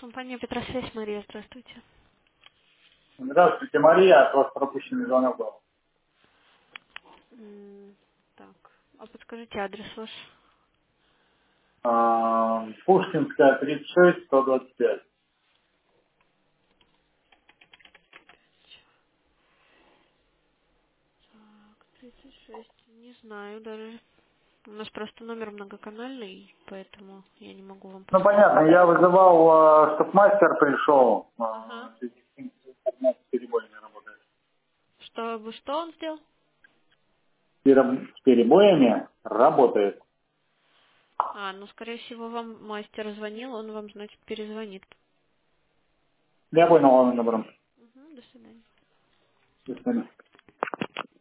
Компания Петросвязь, Мария, здравствуйте. Здравствуйте, Мария. От вас пропущенный звонок был. Так, а подскажите адрес ваш. Пушкинская, 36, 125. Так, 36, не знаю даже. У нас просто номер многоканальный, поэтому я не могу вам Ну, подсказать. понятно, я вызывал, чтоб мастер пришел. Ага. Интернет с перебоями работает. Что он сделал? С перебоями работает. Ну, скорее всего, вам мастер звонил, он вам, значит, перезвонит. Я понял, ладно, добро. До свидания. До свидания.